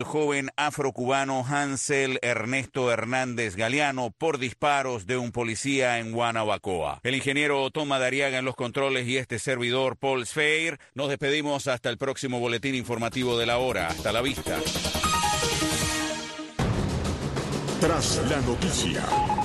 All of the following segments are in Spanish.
El joven afrocubano Hansel Ernesto Hernández Galeano por disparos de un policía en Guanabacoa. El ingeniero Toma Dariaga en los controles y este servidor Paul Sfeir. Nos despedimos hasta el próximo boletín informativo de la hora. Hasta la vista. Tras la noticia.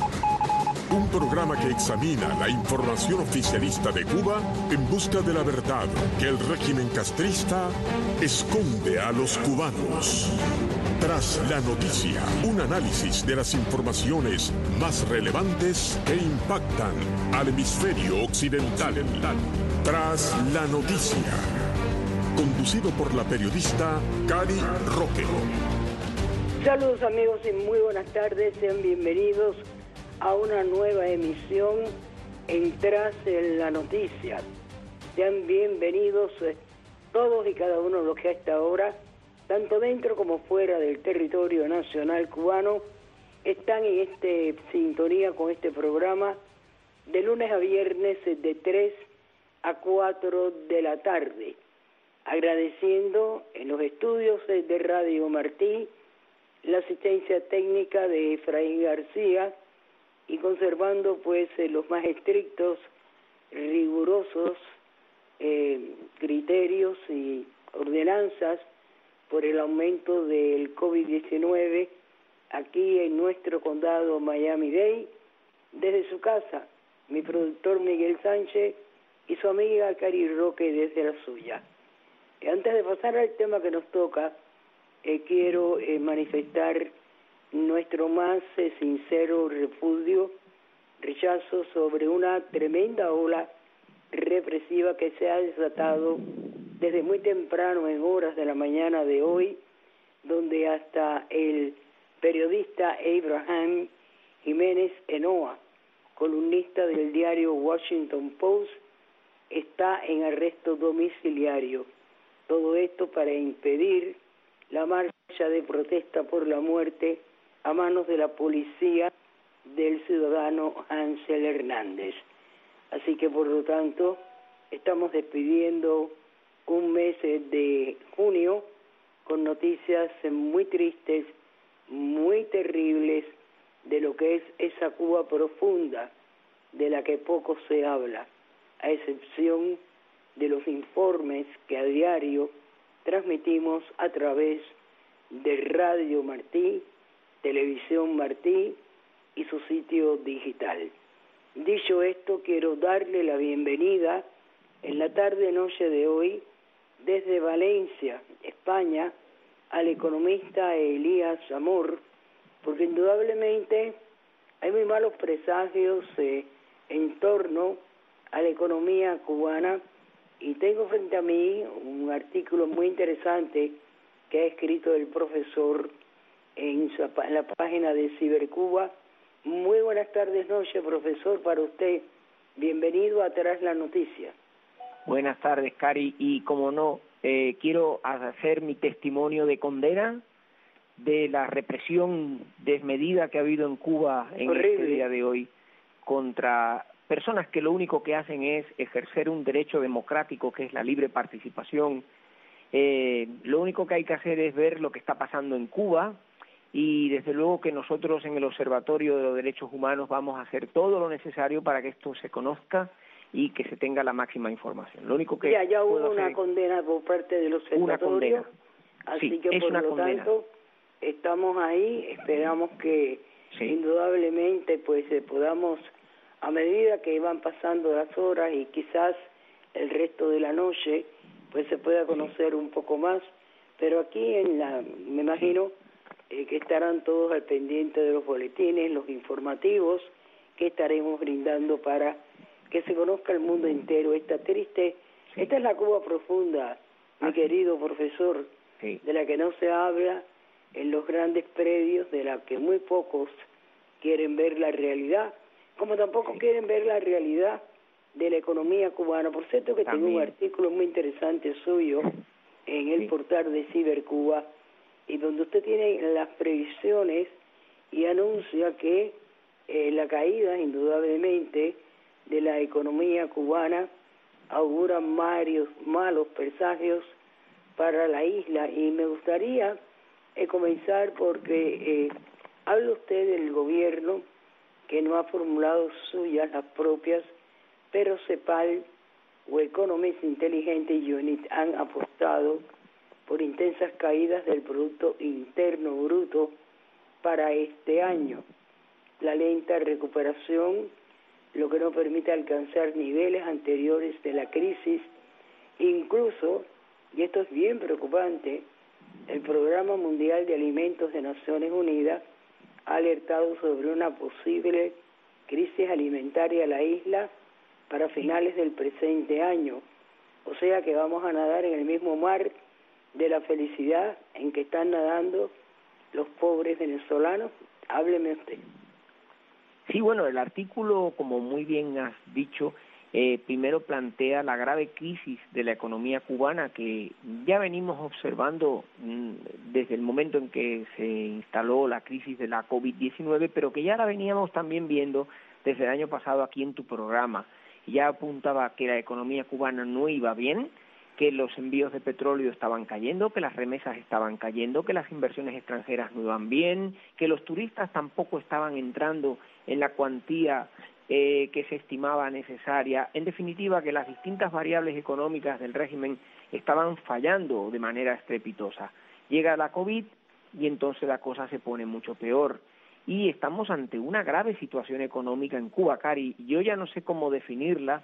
Un programa que examina la información oficialista de Cuba en busca de la verdad que el régimen castrista esconde a los cubanos. Tras la noticia, un análisis de las informaciones más relevantes que impactan al hemisferio occidental. Tras la noticia, conducido por la periodista Cari Roque. Saludos amigos y muy buenas tardes, sean bienvenidos a una nueva emisión en Tras la Noticia. Sean bienvenidos todos y cada uno de los que a esta hora, tanto dentro como fuera del territorio nacional cubano, están en sintonía con este programa de lunes a viernes de 3 a 4 de la tarde. Agradeciendo en los estudios de Radio Martí la asistencia técnica de Efraín García, y conservando pues los más estrictos, rigurosos criterios y ordenanzas por el aumento del COVID-19 aquí en nuestro condado Miami-Dade, desde su casa, mi productor Miguel Sánchez y su amiga Cari Roque desde la suya. Antes de pasar al tema que nos toca, quiero manifestar nuestro más sincero rechazo sobre una tremenda ola represiva que se ha desatado desde muy temprano en horas de la mañana de hoy, donde hasta el periodista Abraham Jiménez Enoa, columnista del diario Washington Post, está en arresto domiciliario. Todo esto para impedir la marcha de protesta por la muerte a manos de la policía del ciudadano Hansel Hernández. Así que por lo tanto estamos despidiendo un mes de junio con noticias muy tristes, muy terribles de lo que es esa Cuba profunda de la que poco se habla, a excepción de los informes que a diario transmitimos a través de Radio Martí, Televisión Martí y su sitio digital. Dicho esto, quiero darle la bienvenida en la tarde-noche de hoy desde Valencia, España, al economista Elías Amor, porque indudablemente hay muy malos presagios en torno a la economía cubana, y tengo frente a mí un artículo muy interesante que ha escrito el profesor en la página de Cibercuba. Muy buenas tardes, noche, profesor, para usted. Bienvenido a Tras la Noticia. Buenas tardes, Cari, y como no, quiero hacer mi testimonio de condena de la represión desmedida que ha habido en Cuba en este día de hoy contra personas que lo único que hacen es ejercer un derecho democrático que es la libre participación. Lo único que hay que hacer es ver lo que está pasando en Cuba, y desde luego que nosotros en el Observatorio de los Derechos Humanos vamos a hacer todo lo necesario para que esto se conozca y que se tenga la máxima información. Lo único que ya hubo una condena por parte del Observatorio, así sí, que por lo tanto estamos ahí, esperamos que indudablemente pues podamos, a medida que van pasando las horas y quizás el resto de la noche, pues se pueda conocer un poco más, pero aquí me imagino que estarán todos al pendiente de los boletines, los informativos que estaremos brindando para que se conozca el mundo entero esta es la Cuba profunda, mi querido profesor, de la que no se habla en los grandes predios, de la que muy pocos quieren ver la realidad, como tampoco quieren ver la realidad de la economía cubana. Por cierto que tengo un artículo muy interesante suyo en el portal de Cibercuba, y donde usted tiene las previsiones y anuncia que la caída indudablemente de la economía cubana augura varios malos presagios para la isla, y me gustaría comenzar porque habla usted del gobierno que no ha formulado suyas las propias, pero CEPAL o Economist Intelligence Unit han apostado por intensas caídas del Producto Interno Bruto para este año. La lenta recuperación, lo que no permite alcanzar niveles anteriores de la crisis, incluso, y esto es bien preocupante, el Programa Mundial de Alimentos de Naciones Unidas ha alertado sobre una posible crisis alimentaria en la isla para finales del presente año. O sea que vamos a nadar en el mismo mar de la felicidad en que están nadando los pobres venezolanos. Hábleme usted. Sí, bueno, el artículo, como muy bien has dicho, primero plantea la grave crisis de la economía cubana que ya venimos observando desde el momento en que se instaló la crisis de la COVID-19, pero que ya la veníamos también viendo desde el año pasado aquí en tu programa. Ya apuntaba que la economía cubana no iba bien, que los envíos de petróleo estaban cayendo, que las remesas estaban cayendo, que las inversiones extranjeras no iban bien, que los turistas tampoco estaban entrando en la cuantía que se estimaba necesaria. En definitiva, que las distintas variables económicas del régimen estaban fallando de manera estrepitosa. Llega la COVID y entonces la cosa se pone mucho peor. Y estamos ante una grave situación económica en Cuba, Cari. Yo ya no sé cómo definirla,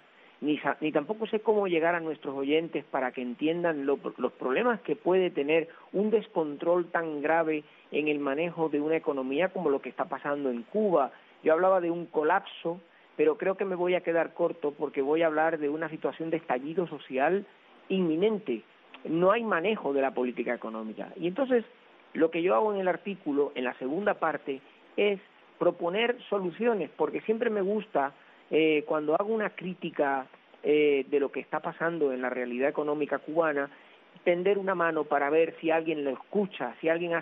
ni tampoco sé cómo llegar a nuestros oyentes para que entiendan los problemas que puede tener un descontrol tan grave en el manejo de una economía como lo que está pasando en Cuba. Yo hablaba de un colapso, pero creo que me voy a quedar corto porque voy a hablar de una situación de estallido social inminente. No hay manejo de la política económica. Y entonces, lo que yo hago en el artículo, en la segunda parte, es proponer soluciones, porque siempre me gusta, cuando hago una crítica de lo que está pasando en la realidad económica cubana, tender una mano para ver si alguien lo escucha, si alguien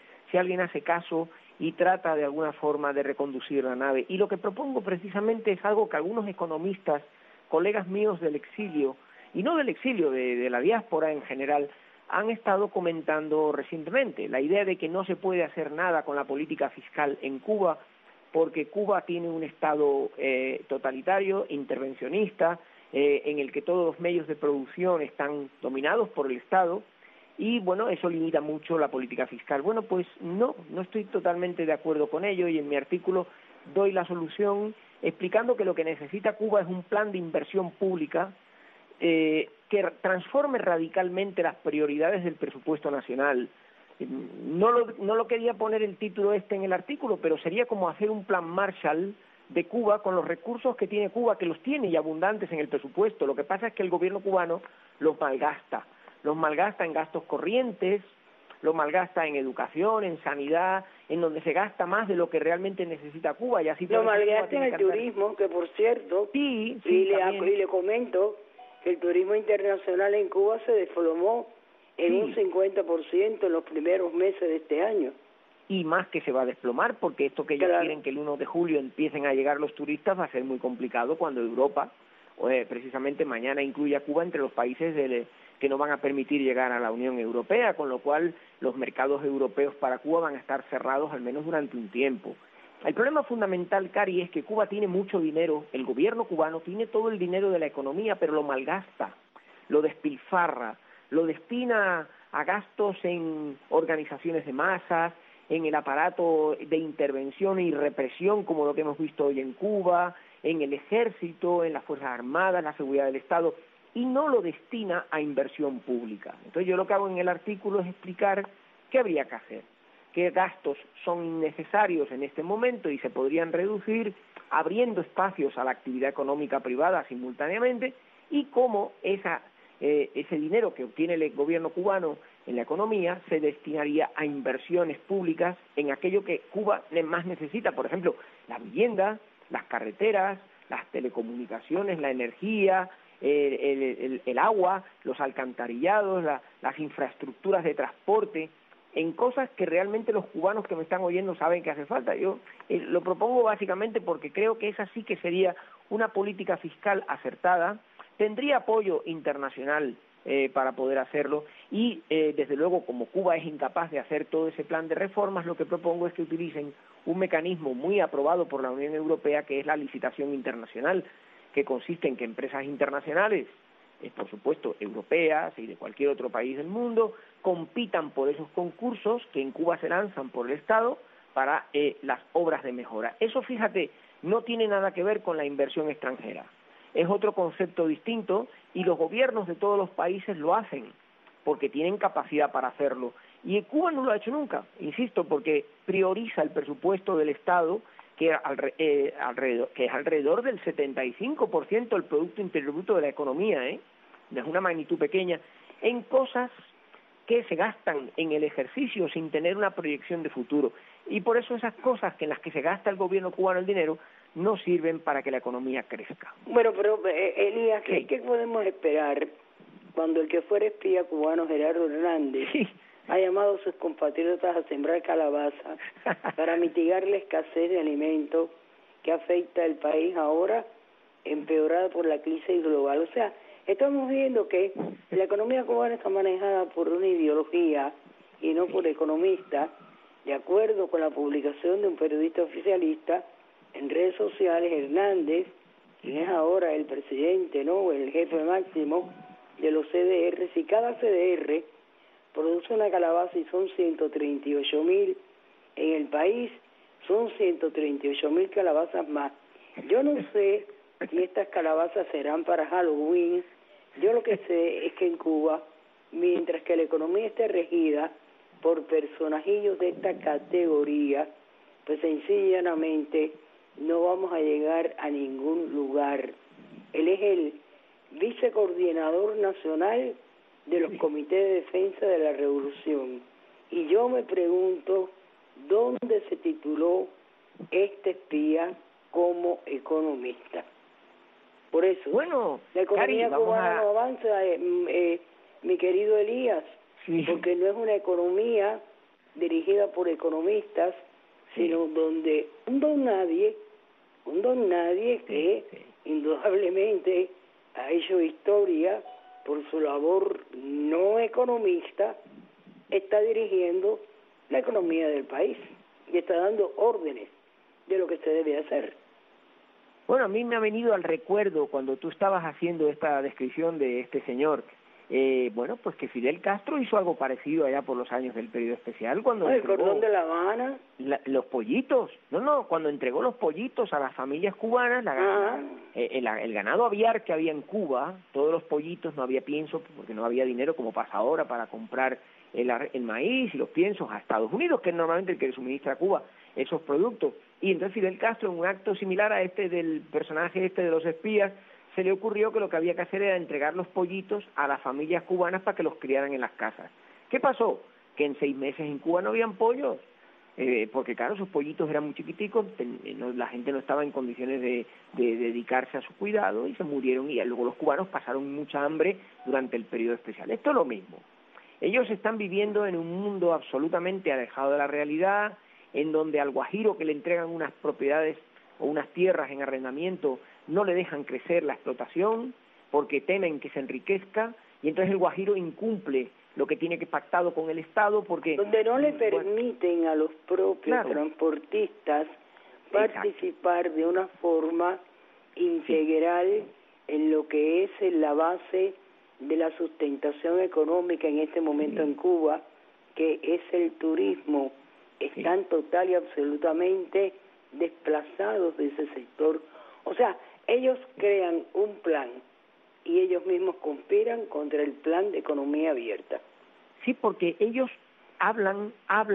hace caso y trata de alguna forma de reconducir la nave. Y lo que propongo precisamente es algo que algunos economistas, colegas míos del exilio, y no del exilio, de la diáspora en general, han estado comentando recientemente, la idea de que no se puede hacer nada con la política fiscal en Cuba, porque Cuba tiene un Estado totalitario, intervencionista, en el que todos los medios de producción están dominados por el Estado, y bueno, eso limita mucho la política fiscal. Bueno, pues no estoy totalmente de acuerdo con ello, y en mi artículo doy la solución explicando que lo que necesita Cuba es un plan de inversión pública que transforme radicalmente las prioridades del presupuesto nacional. No lo quería poner el título en el artículo, pero sería como hacer un plan Marshall de Cuba con los recursos que tiene Cuba, que los tiene y abundantes en el presupuesto. Lo que pasa es que el gobierno cubano los malgasta en gastos corrientes, los malgasta en educación, en sanidad, en donde se gasta más de lo que realmente necesita Cuba. Y así lo malgasta en el turismo, que por cierto, sí, y le comento que el turismo internacional en Cuba se desplomó en un 50% en los primeros meses de este año. Y más que se va a desplomar, porque esto que ellos quieren que el 1 de julio empiecen a llegar los turistas va a ser muy complicado cuando Europa, precisamente mañana, incluye a Cuba entre los países que no van a permitir llegar a la Unión Europea, con lo cual los mercados europeos para Cuba van a estar cerrados al menos durante un tiempo. El problema fundamental, Cari, es que Cuba tiene mucho dinero, el gobierno cubano tiene todo el dinero de la economía, pero lo malgasta, lo despilfarra, lo destina a gastos en organizaciones de masas, en el aparato de intervención y represión, como lo que hemos visto hoy en Cuba, en el ejército, en las Fuerzas Armadas, la seguridad del Estado, y no lo destina a inversión pública. Entonces yo lo que hago en el artículo es explicar qué habría que hacer, qué gastos son innecesarios en este momento y se podrían reducir abriendo espacios a la actividad económica privada simultáneamente, y cómo ese dinero que obtiene el gobierno cubano en la economía se destinaría a inversiones públicas en aquello que Cuba más necesita, por ejemplo, la vivienda, las carreteras, las telecomunicaciones, la energía, el agua, los alcantarillados, las infraestructuras de transporte, en cosas que realmente los cubanos que me están oyendo saben que hace falta. Yo lo propongo básicamente porque creo que esa sí que sería una política fiscal acertada, tendría apoyo internacional para poder hacerlo. Y, desde luego, como Cuba es incapaz de hacer todo ese plan de reformas, lo que propongo es que utilicen un mecanismo muy aprobado por la Unión Europea, que es la licitación internacional, que consiste en que empresas internacionales, por supuesto europeas y de cualquier otro país del mundo, compitan por esos concursos que en Cuba se lanzan por el Estado para las obras de mejora. Eso, fíjate, no tiene nada que ver con la inversión extranjera. Es otro concepto distinto y los gobiernos de todos los países lo hacen porque tienen capacidad para hacerlo. Y Cuba no lo ha hecho nunca, insisto, porque prioriza el presupuesto del Estado, que es alrededor del 75% del Producto Interior Bruto de la economía, es una magnitud pequeña, en cosas que se gastan en el ejercicio sin tener una proyección de futuro. Y por eso esas cosas en las que se gasta el gobierno cubano el dinero no sirven para que la economía crezca. Bueno, pero Elías, ¿qué podemos esperar cuando el que fuera espía cubano, Gerardo Hernández, ha llamado a sus compatriotas a sembrar calabaza para mitigar la escasez de alimentos que afecta al país ahora, empeorada por la crisis global? O sea, estamos viendo que la economía cubana está manejada por una ideología y no por economistas, de acuerdo con la publicación de un periodista oficialista en redes sociales. Hernández, quien es ahora el presidente, ¿no?, el jefe máximo de los CDR, si cada CDR produce una calabaza y son 138.000 en el país, son 138.000 calabazas más. Yo no sé si estas calabazas serán para Halloween. Yo lo que sé es que en Cuba, mientras que la economía esté regida por personajillos de esta categoría, pues sencillamente no vamos a llegar a ningún lugar. Él es el vicecoordinador nacional de los comités de defensa de la revolución. Y yo me pregunto, ¿dónde se tituló este espía como economista? Por eso, bueno, la economía cubana no avanza, mi querido Elías, porque no es una economía dirigida por economistas, sino donde un don nadie que indudablemente ha hecho historia por su labor no economista, está dirigiendo la economía del país y está dando órdenes de lo que se debe hacer. Bueno, a mí me ha venido al recuerdo cuando tú estabas haciendo esta descripción de este señor, bueno, pues que Fidel Castro hizo algo parecido allá por los años del periodo especial, cuando el cordón de La Habana, los pollitos, cuando entregó los pollitos a las familias cubanas, el ganado aviar que había en Cuba, todos los pollitos, no había pienso, porque no había dinero como pasa ahora para comprar el maíz y los piensos a Estados Unidos, que es normalmente el que le suministra a Cuba esos productos. Y entonces Fidel Castro, en un acto similar a este del personaje de los espías, se le ocurrió que lo que había que hacer era entregar los pollitos a las familias cubanas para que los criaran en las casas. ¿Qué pasó? Que en 6 meses en Cuba no habían pollos, porque claro, sus pollitos eran muy chiquiticos, la gente no estaba en condiciones de dedicarse a su cuidado y se murieron, y luego los cubanos pasaron mucha hambre durante el periodo especial. Esto es lo mismo. Ellos están viviendo en un mundo absolutamente alejado de la realidad, en donde al guajiro que le entregan unas propiedades o unas tierras en arrendamiento no le dejan crecer la explotación porque temen que se enriquezca, y entonces el guajiro incumple lo que tiene que pactado con el Estado porque... Donde no le permiten a los propios transportistas participar de una forma integral en lo que es la base de la sustentación económica en este momento en Cuba, que es el turismo. Están total y absolutamente desplazados de ese sector. O sea, ellos crean un plan y ellos mismos conspiran contra el plan de economía abierta. Sí, porque ellos hablan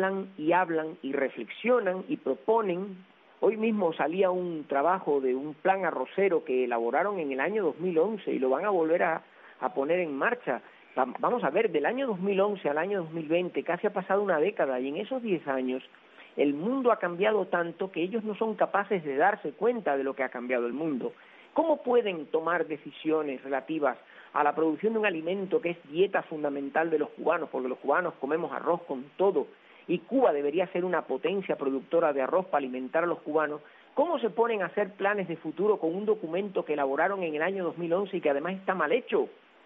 y reflexionan y proponen. Hoy mismo salía un trabajo de un plan arrocero que elaboraron en el año 2011 y lo van a volver a poner en marcha. Vamos a ver, del año 2011 al año 2020 casi ha pasado una década, y en esos 10 años el mundo ha cambiado tanto que ellos no son capaces de darse cuenta de lo que ha cambiado el mundo. ¿Cómo pueden tomar decisiones relativas a la producción de un alimento que es dieta fundamental de los cubanos? Porque los cubanos comemos arroz con todo, y Cuba debería ser una potencia productora de arroz para alimentar a los cubanos. ¿Cómo se ponen a hacer planes de futuro con un documento que elaboraron en el año 2011 y que además está mal hecho?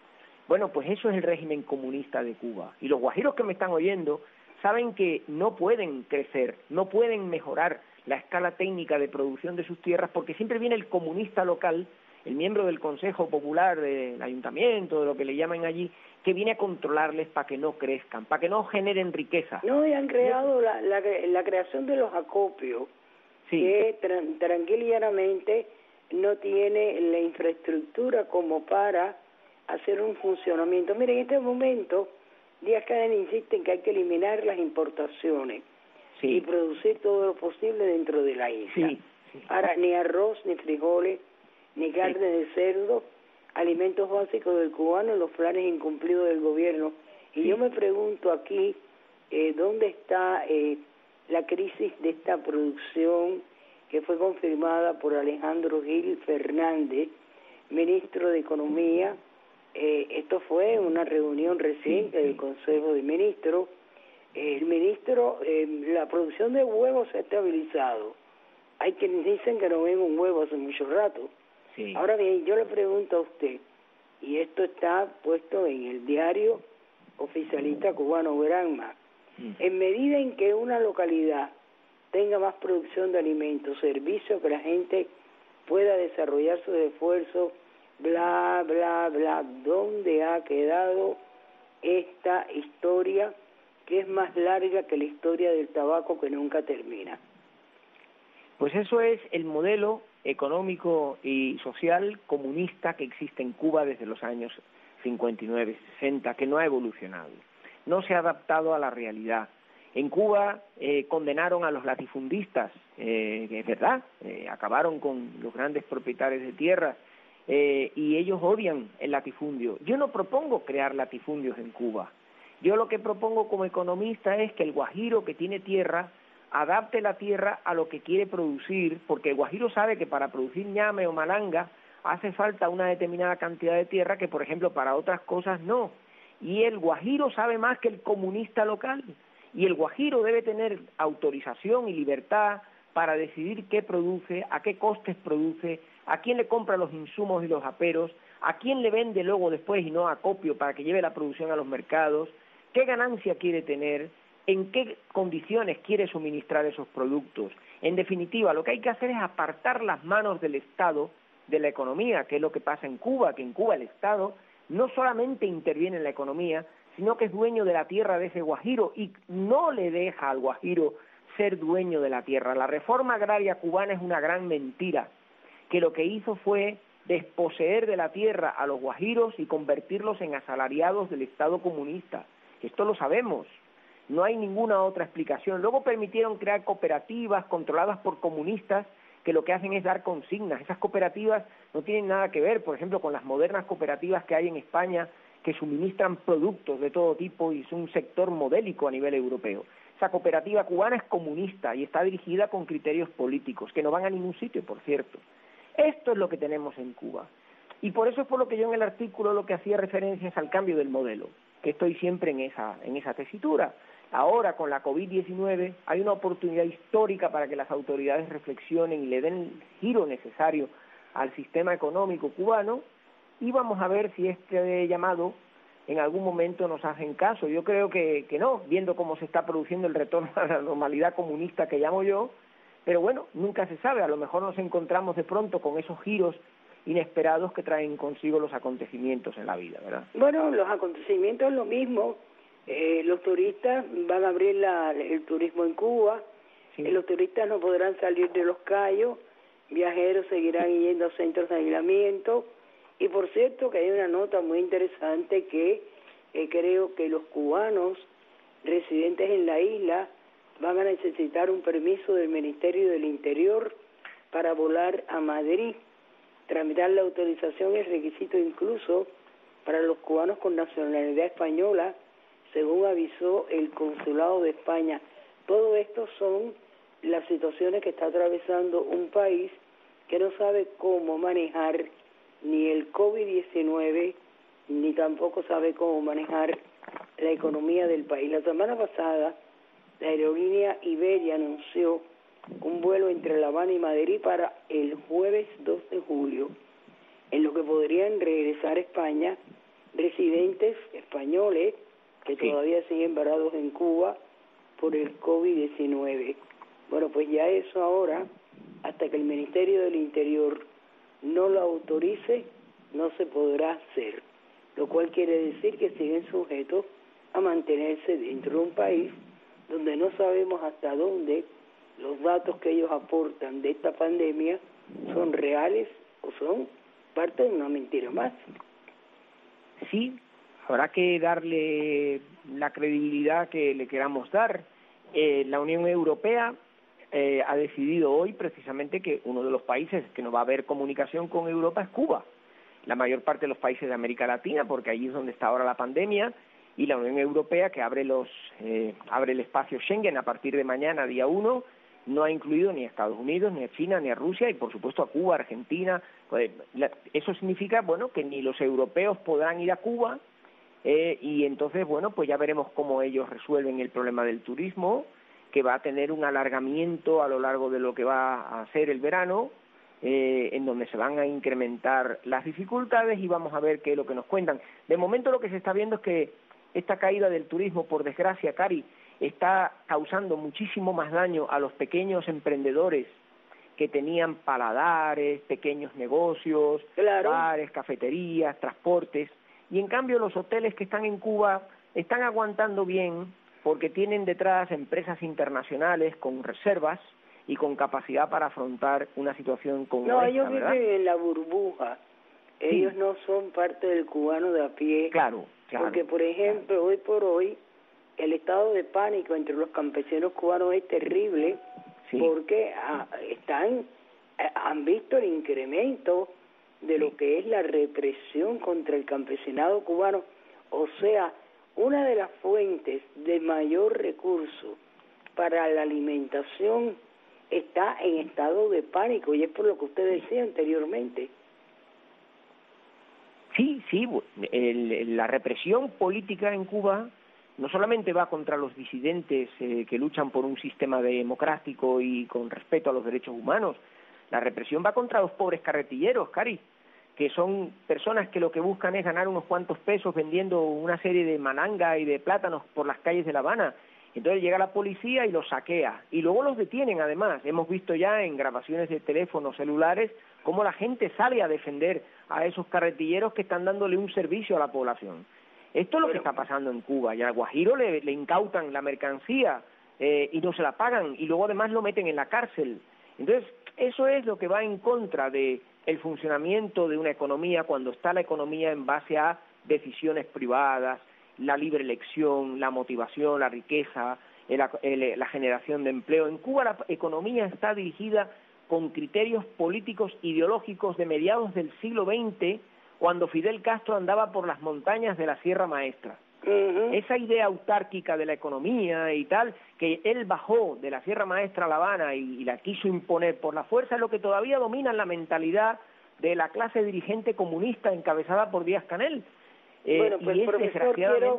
Bueno, pues eso es el régimen comunista de Cuba. Y los guajiros que me están oyendo saben que no pueden crecer, no pueden mejorar la escala técnica de producción de sus tierras, porque siempre viene el comunista local, el miembro del Consejo Popular, del Ayuntamiento, de lo que le llaman allí, que viene a controlarles para que no crezcan, para que no generen riqueza. No, y han creado la creación de los acopios, sí, que tranquila y llanamente no tiene la infraestructura como para hacer un funcionamiento. Mire, en este momento Díaz-Canel insiste en que hay que eliminar las importaciones, sí, y producir todo lo posible dentro de la isla. Sí, sí. Ahora, ni arroz, ni frijoles, ni carne, sí, de cerdo, alimentos básicos del cubano, los planes incumplidos del gobierno. Y sí, yo me pregunto aquí, ¿dónde está la crisis de esta producción que fue confirmada por Alejandro Gil Fernández, ministro de Economía? Esto fue una reunión reciente del Consejo de Ministros. El ministro, la producción de huevos se ha estabilizado. Hay quienes dicen que no ven un huevo hace mucho rato. Sí. Ahora bien, yo le pregunto a usted, y esto está puesto en el diario oficialista cubano Granma, en medida en que una localidad tenga más producción de alimentos, servicios, que la gente pueda desarrollar sus esfuerzos, bla, bla, bla, ¿dónde ha quedado esta historia que es más larga que la historia del tabaco que nunca termina? Pues eso es el modelo económico y social comunista que existe en Cuba desde los años 59, 60, que no ha evolucionado, no se ha adaptado a la realidad. En Cuba condenaron a los latifundistas, que es verdad, acabaron con los grandes propietarios de tierras, y ellos odian el latifundio. Yo no propongo crear latifundios en Cuba. Yo lo que propongo como economista es que el guajiro que tiene tierra adapte la tierra a lo que quiere producir, porque el guajiro sabe que para producir ñame o malanga hace falta una determinada cantidad de tierra que, por ejemplo, para otras cosas no. Y el guajiro sabe más que el comunista local. Y el guajiro debe tener autorización y libertad para decidir qué produce, a qué costes produce, a quién le compra los insumos y los aperos, a quién le vende luego después y no a acopio para que lleve la producción a los mercados, qué ganancia quiere tener, en qué condiciones quiere suministrar esos productos. En definitiva, lo que hay que hacer es apartar las manos del Estado de la economía, que es lo que pasa en Cuba, que en Cuba el Estado no solamente interviene en la economía, sino que es dueño de la tierra de ese guajiro y no le deja al guajiro ser dueño de la tierra. La reforma agraria cubana es una gran mentira, que lo que hizo fue desposeer de la tierra a los guajiros y convertirlos en asalariados del Estado comunista. Esto lo sabemos, no hay ninguna otra explicación. Luego permitieron crear cooperativas controladas por comunistas que lo que hacen es dar consignas. Esas cooperativas no tienen nada que ver, por ejemplo, con las modernas cooperativas que hay en España, que suministran productos de todo tipo y es un sector modélico a nivel europeo. Esa cooperativa cubana es comunista y está dirigida con criterios políticos, que no van a ningún sitio, por cierto. Esto es lo que tenemos en Cuba. Y por eso es por lo que yo en el artículo lo que hacía referencia es al cambio del modelo, que estoy siempre en esa tesitura. Ahora, con la COVID-19, hay una oportunidad histórica para que las autoridades reflexionen y le den el giro necesario al sistema económico cubano, y vamos a ver si este llamado en algún momento nos hacen caso. Yo creo que no, viendo cómo se está produciendo el retorno a la normalidad comunista que llamo yo, pero bueno, nunca se sabe, a lo mejor nos encontramos de pronto con esos giros inesperados que traen consigo los acontecimientos en la vida, ¿verdad? Bueno, los acontecimientos es lo mismo. Los turistas van a abrir el turismo en Cuba, sí. Los turistas no podrán salir de los Cayos, viajeros seguirán yendo a centros de aislamiento, y por cierto que hay una nota muy interesante que creo que los cubanos residentes en la isla van a necesitar un permiso del Ministerio del Interior para volar a Madrid. Tramitar la autorización es requisito incluso para los cubanos con nacionalidad española, según avisó el Consulado de España. Todo esto son las situaciones que está atravesando un país que no sabe cómo manejar ni el COVID-19, ni tampoco sabe cómo manejar la economía del país. La semana pasada, la aerolínea Iberia anunció un vuelo entre La Habana y Madrid para el jueves 2 de julio, en lo que podrían regresar a España residentes españoles que Sí. todavía siguen varados en Cuba por el COVID-19. Bueno, pues ya eso ahora, hasta que el Ministerio del Interior no lo autorice, no se podrá hacer, lo cual quiere decir que siguen sujetos a mantenerse dentro de un país donde no sabemos hasta dónde los datos que ellos aportan de esta pandemia son reales o son parte de una mentira más. Sí, habrá que darle la credibilidad que le queramos dar. La Unión Europea ha decidido hoy precisamente que uno de los países que no va a haber comunicación con Europa es Cuba. La mayor parte de los países de América Latina, porque allí es donde está ahora la pandemia, y la Unión Europea, que abre el espacio Schengen a partir de mañana, día 1, no ha incluido ni a Estados Unidos, ni a China, ni a Rusia, y por supuesto a Cuba, Argentina. Eso significa, bueno, que ni los europeos podrán ir a Cuba, y entonces, bueno, pues ya veremos cómo ellos resuelven el problema del turismo, que va a tener un alargamiento a lo largo de lo que va a ser el verano, en donde se van a incrementar las dificultades y vamos a ver qué es lo que nos cuentan. De momento lo que se está viendo es que esta caída del turismo, por desgracia, Cari, está causando muchísimo más daño a los pequeños emprendedores que tenían paladares, pequeños negocios, Claro. bares, cafeterías, transportes, y en cambio los hoteles que están en Cuba están aguantando bien porque tienen detrás empresas internacionales con reservas y con capacidad para afrontar una situación como esta, ellos ¿verdad? viven en la burbuja. Ellos Sí. no son parte del cubano de a pie. Claro. Porque, por ejemplo, hoy por hoy, el estado de pánico entre los campesinos cubanos es terrible, Sí. porque han visto el incremento de lo que es la represión contra el campesinado cubano. O sea, una de las fuentes de mayor recurso para la alimentación está en estado de pánico, y es por lo que usted decía anteriormente. Sí, la represión política en Cuba no solamente va contra los disidentes que luchan por un sistema democrático y con respeto a los derechos humanos, la represión va contra los pobres carretilleros, Cari, que son personas que lo que buscan es ganar unos cuantos pesos vendiendo una serie de mananga y de plátanos por las calles de La Habana. Entonces llega la policía y los saquea, y luego los detienen además. Hemos visto ya en grabaciones de teléfonos celulares cómo la gente sale a defender a esos carretilleros que están dándole un servicio a la población. Esto es lo que está pasando en Cuba, y al guajiro le incautan la mercancía y no se la pagan, y luego además lo meten en la cárcel. Entonces, eso es lo que va en contra de el funcionamiento de una economía cuando está la economía en base a decisiones privadas, la libre elección, la motivación, la riqueza, la generación de empleo. En Cuba la economía está dirigida con criterios políticos ideológicos de mediados del siglo XX, cuando Fidel Castro andaba por las montañas de la Sierra Maestra. Esa idea autárquica de la economía y tal, que él bajó de la Sierra Maestra a La Habana y la quiso imponer por la fuerza, es lo que todavía domina en la mentalidad de la clase dirigente comunista encabezada por Díaz-Canel. Bueno, pues, y profesor,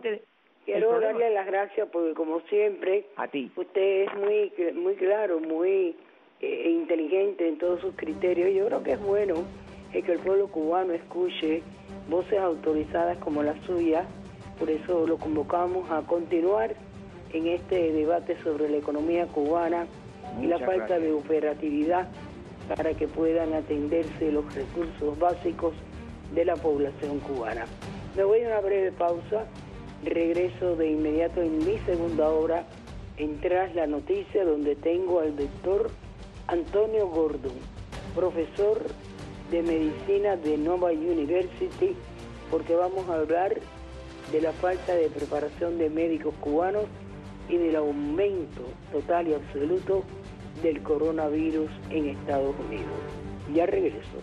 quiero darle las gracias porque, como siempre, a ti. Usted es muy claro, muy inteligente en todos sus criterios. Yo creo que es bueno que el pueblo cubano escuche voces autorizadas como la suya. Por eso lo convocamos a continuar en este debate sobre la economía cubana y la falta de operatividad para que puedan atenderse los recursos básicos de la población cubana. Me voy a una breve pausa, regreso de inmediato en mi segunda hora en Tras la Noticia, donde tengo al doctor Antonio Gordon, profesor de medicina de Nova University, porque vamos a hablar de la falta de preparación de médicos cubanos y del aumento total y absoluto del coronavirus en Estados Unidos. Ya regreso.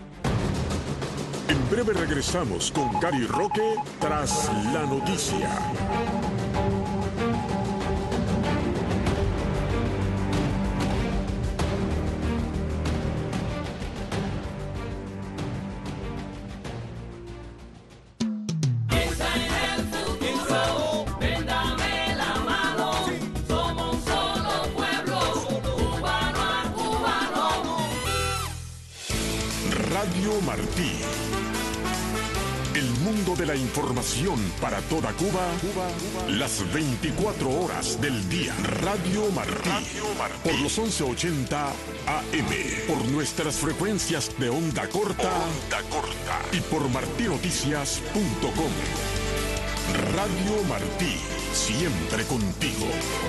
En breve regresamos con Cari Roque Tras la Noticia. Radio Martí, el mundo de la información para toda Cuba, las 24 horas del día. Radio Martí, por los 1180 AM, por nuestras frecuencias de onda corta y por martinoticias.com. Radio Martí, siempre contigo.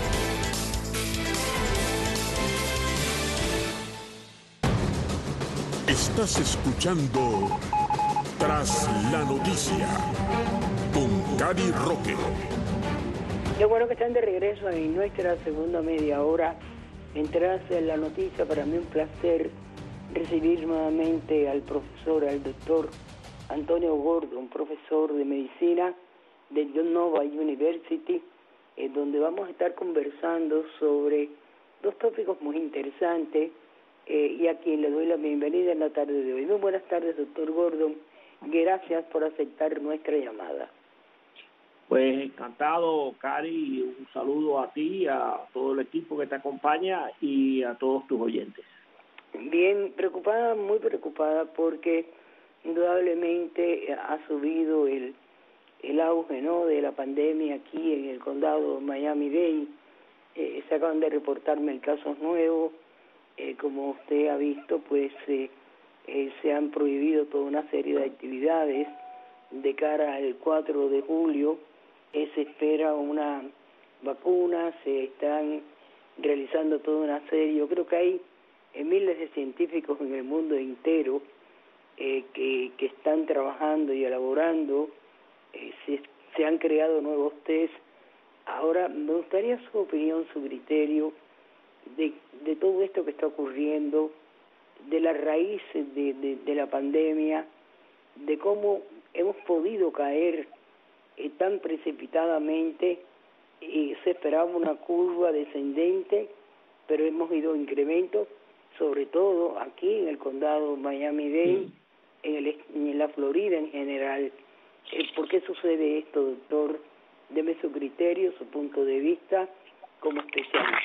Estás escuchando Tras la Noticia con Cari Roque. Qué bueno que están de regreso en nuestra segunda media hora. Tras la Noticia, para mí un placer recibir nuevamente al doctor Antonio Gordon, profesor de medicina de Nova University, donde vamos a estar conversando sobre dos tópicos muy interesantes y a quien le doy la bienvenida en la tarde de hoy. Muy buenas tardes, doctor Gordon. Gracias por aceptar nuestra llamada. Pues encantado, Cari, un saludo a ti, a todo el equipo que te acompaña y a todos tus oyentes. Bien, preocupada, muy preocupada, porque indudablemente ha subido el auge, ¿no?, de la pandemia aquí en el condado de Miami-Dade. Se acaban de reportarme casos nuevos. Como usted ha visto, pues se han prohibido toda una serie de actividades de cara al 4 de julio. Se espera una vacuna, se están realizando toda una serie. Yo creo que hay miles de científicos en el mundo entero que están trabajando y elaborando. Se han creado nuevos test. Ahora, me gustaría su opinión, su criterio de todo esto que está ocurriendo, de las raíces de la pandemia, de cómo hemos podido caer tan precipitadamente. Se esperaba una curva descendente, pero hemos ido en incremento, sobre todo aquí en el condado Miami-Dade, en la Florida en general. ¿Por qué sucede esto, doctor? Deme su criterio, su punto de vista como especialista.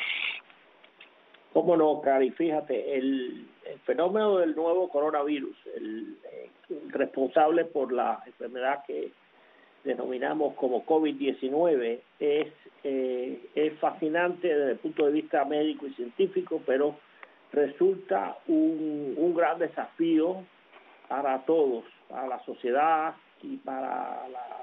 Cómo no, Cari, fíjate, el fenómeno del nuevo coronavirus, el responsable por la enfermedad que denominamos como COVID-19, es fascinante desde el punto de vista médico y científico, pero resulta un gran desafío para todos, para la sociedad y para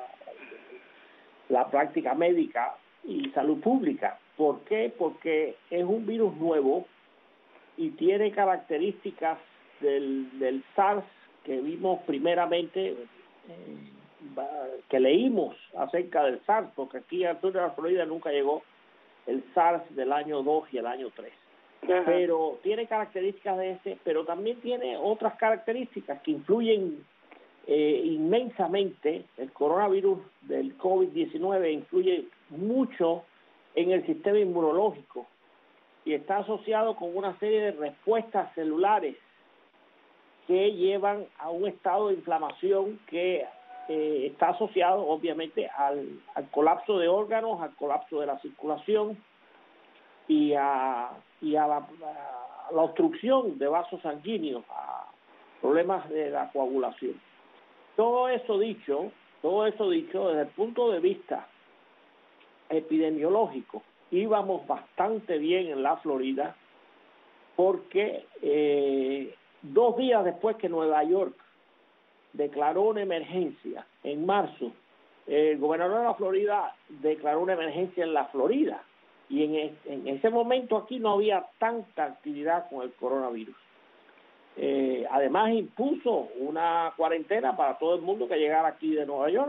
la práctica médica y salud pública. ¿Por qué? Porque es un virus nuevo y tiene características del SARS que vimos primeramente, que leímos acerca del SARS, porque aquí al sur de la Florida nunca llegó el SARS del año 2 y el año 3. Ajá. Pero tiene características de ese, pero también tiene otras características que influyen inmensamente. El coronavirus del COVID-19 influye mucho en el sistema inmunológico y está asociado con una serie de respuestas celulares que llevan a un estado de inflamación que está asociado obviamente al colapso de órganos, al colapso de la circulación y a la obstrucción de vasos sanguíneos, a problemas de la coagulación. Todo eso dicho desde el punto de vista epidemiológico, íbamos bastante bien en la Florida, porque 2 días después que Nueva York declaró una emergencia, en marzo, el gobernador de la Florida declaró una emergencia en la Florida, y en ese momento aquí no había tanta actividad con el coronavirus. Además impuso una cuarentena para todo el mundo que llegara aquí de Nueva York.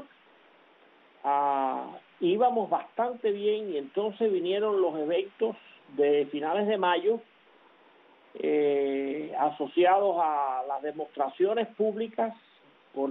Íbamos bastante bien y entonces vinieron los eventos de finales de mayo asociados a las demostraciones públicas por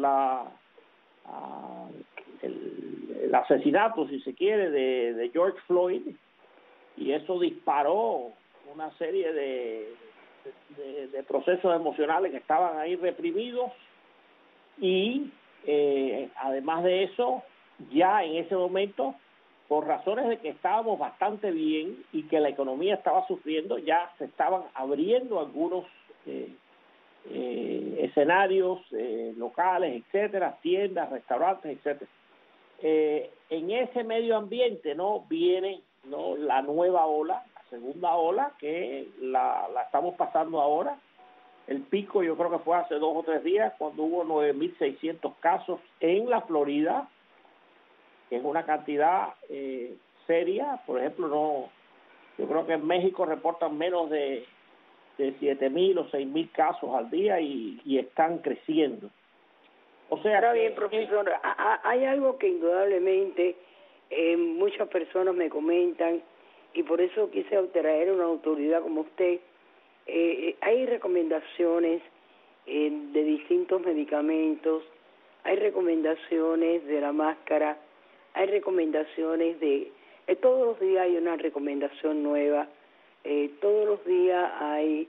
el asesinato, si se quiere, de George Floyd, y eso disparó una serie de procesos emocionales que estaban ahí reprimidos y además de eso, ya en ese momento, por razones de que estábamos bastante bien y que la economía estaba sufriendo, ya se estaban abriendo algunos escenarios locales, etcétera, tiendas, restaurantes, etcétera. En ese medio ambiente viene la nueva ola, la segunda ola, que la estamos pasando ahora. El pico yo creo que fue hace 2 o 3 días, cuando hubo 9.600 casos en la Florida, que es una cantidad seria. Por ejemplo, yo creo que en México reportan menos de 7.000 o 6.000 casos al día y están creciendo. O sea, ahora bien, profesor, hay algo que indudablemente muchas personas me comentan, y por eso quise traer una autoridad como usted. Hay recomendaciones de distintos medicamentos, hay recomendaciones de la máscara, hay recomendaciones de todos los días hay una recomendación nueva, todos los días hay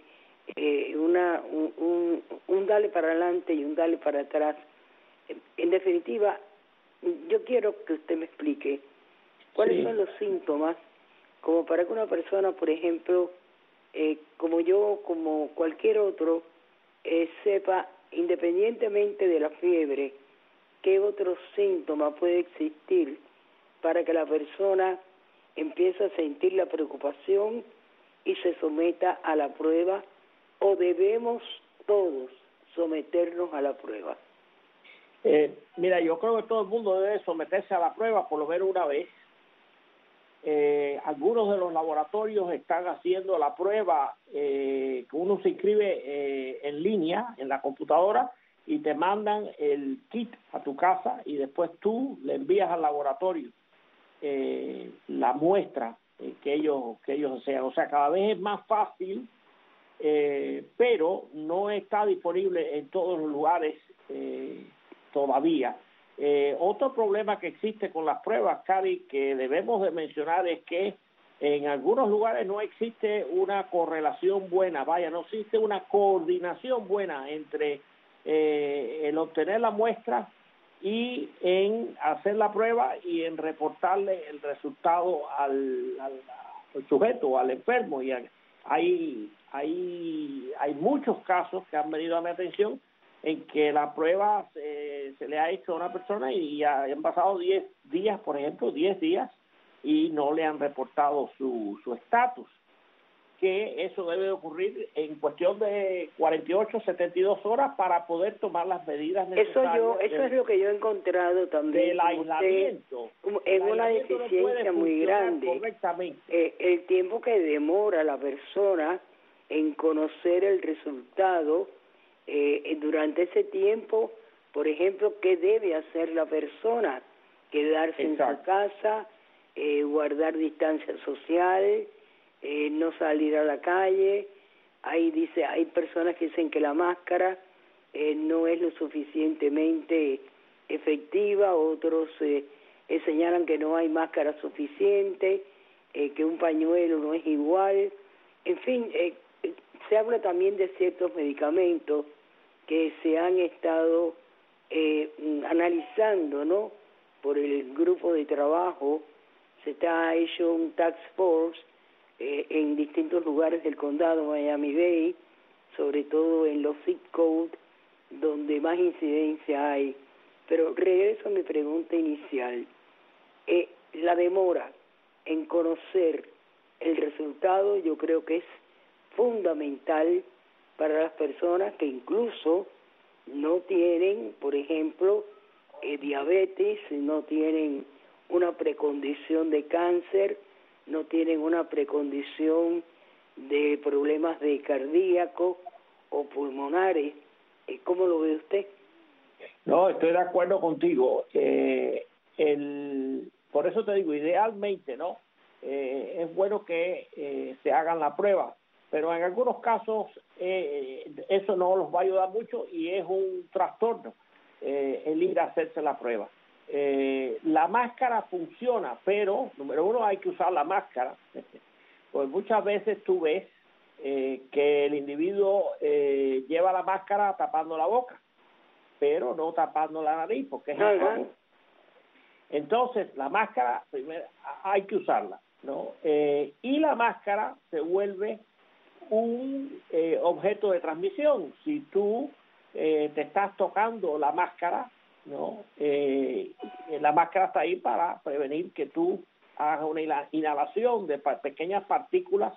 un dale para adelante y un dale para atrás. En definitiva, yo quiero que usted me explique cuáles son los síntomas, como para que una persona, por ejemplo, como yo, como cualquier otro, sepa, independientemente de la fiebre, qué otros síntomas puede existir para que la persona empiece a sentir la preocupación y se someta a la prueba, o debemos todos someternos a la prueba. Mira, yo creo que todo el mundo debe someterse a la prueba por lo menos una vez. Algunos de los laboratorios están haciendo la prueba, que uno se inscribe en línea en la computadora y te mandan el kit a tu casa y después tú le envías al laboratorio la muestra que ellos desean. O sea, cada vez es más fácil, pero no está disponible en todos los lugares todavía. Otro problema que existe con las pruebas, Cari, que debemos de mencionar, es que en algunos lugares no existe una correlación buena, no existe una coordinación buena entre el obtener la muestra y en hacer la prueba y en reportarle el resultado al sujeto, al enfermo. Y hay muchos casos que han venido a mi atención en que la prueba se le ha hecho a una persona y han pasado 10 días, por ejemplo, 10 días, y no le han reportado su estatus. Que eso debe de ocurrir en cuestión de 48, 72 horas para poder tomar las medidas necesarias. Eso es lo que yo he encontrado también. Del aislamiento. Es una deficiencia muy grande. Correctamente. El tiempo que demora la persona en conocer el resultado, durante ese tiempo, por ejemplo, ¿qué debe hacer la persona? Quedarse en su casa, guardar distancia social, no salir a la calle. Hay personas que dicen que la máscara no es lo suficientemente efectiva, otros señalan que no hay máscara suficiente, que un pañuelo no es igual. En fin, se habla también de ciertos medicamentos que se han estado analizando, ¿no? Por el grupo de trabajo. Se está hecho un task force en distintos lugares del condado, Miami-Dade, sobre todo en los zip codes donde más incidencia hay. Pero regreso a mi pregunta inicial. La demora en conocer el resultado yo creo que es fundamental para las personas que incluso no tienen, por ejemplo, diabetes, no tienen una precondición de cáncer, no tienen una precondición de problemas de cardíaco o pulmonares. ¿Cómo lo ve usted? No, estoy de acuerdo contigo. Por eso te digo, idealmente, ¿no? Es bueno que se hagan la prueba, pero en algunos casos eso no los va a ayudar mucho y es un trastorno el ir a hacerse la prueba. La máscara funciona, pero número uno hay que usar la máscara, pues muchas veces tú ves que el individuo lleva la máscara tapando la boca, pero no tapando la nariz porque es incómodo. Entonces la máscara primero hay que usarla, ¿no? Y la máscara se vuelve un objeto de transmisión. Si tú te estás tocando la máscara, ¿no? La máscara está ahí para prevenir que tú hagas una inhalación de pequeñas partículas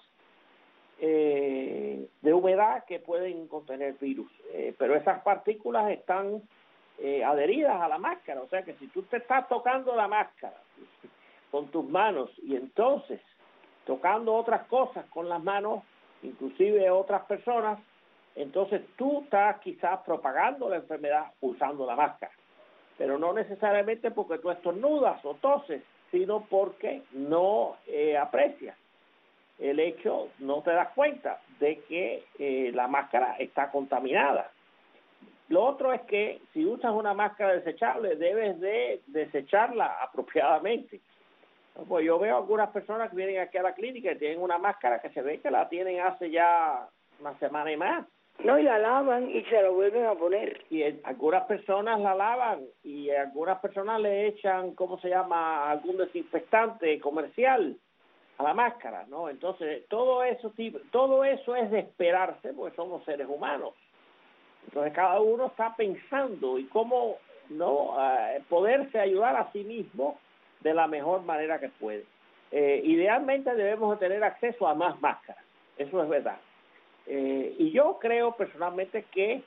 de humedad que pueden contener virus, pero esas partículas están adheridas a la máscara, o sea que si tú te estás tocando la máscara con tus manos y entonces tocando otras cosas con las manos, inclusive otras personas, entonces tú estás quizás propagando la enfermedad usando la máscara, pero no necesariamente porque tú estornudas o toses, sino porque no aprecias el hecho, no te das cuenta de que la máscara está contaminada. Lo otro es que si usas una máscara desechable, debes de desecharla apropiadamente. Pues yo veo algunas personas que vienen aquí a la clínica y tienen una máscara que se ve que la tienen hace ya una semana y más. No, y la lavan y se la vuelven a poner. Y algunas personas la lavan y algunas personas le echan, ¿cómo se llama?, algún desinfectante comercial a la máscara, ¿no? Entonces, todo eso es de esperarse, porque somos seres humanos. Entonces, cada uno está pensando y cómo no poderse ayudar a sí mismo de la mejor manera que puede. Idealmente debemos de tener acceso a más máscaras, eso es verdad. Y yo creo personalmente que